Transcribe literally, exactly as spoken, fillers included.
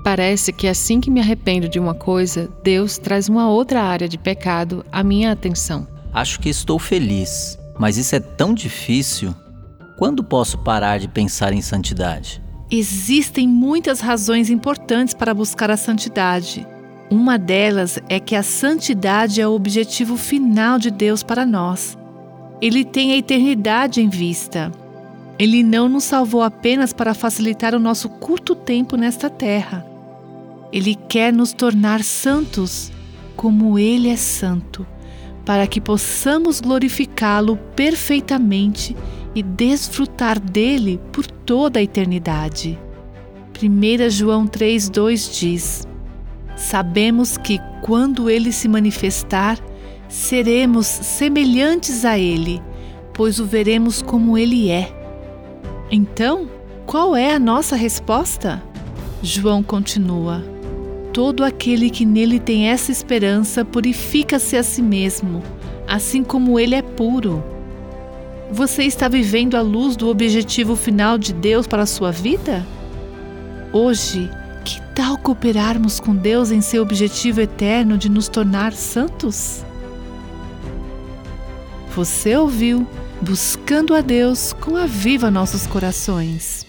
Parece que assim que me arrependo de uma coisa, Deus traz uma outra área de pecado à minha atenção. Acho que estou feliz, mas isso é tão difícil. Quando posso parar de pensar em santidade? Existem muitas razões importantes para buscar a santidade. Uma delas é que a santidade é o objetivo final de Deus para nós. Ele tem a eternidade em vista. Ele não nos salvou apenas para facilitar o nosso curto tempo nesta terra. Ele quer nos tornar santos, como Ele é santo, para que possamos glorificá-lo perfeitamente e desfrutar dele por toda a eternidade. primeira João três, dois diz: sabemos que, quando Ele se manifestar, seremos semelhantes a Ele, pois o veremos como Ele é. Então, qual é a nossa resposta? João continua: todo aquele que nele tem essa esperança purifica-se a si mesmo, assim como ele é puro. Você está vivendo à luz do objetivo final de Deus para a sua vida? Hoje, que tal cooperarmos com Deus em seu objetivo eterno de nos tornar santos? Você ouviu Buscando a Deus com a Viva Nossos Corações.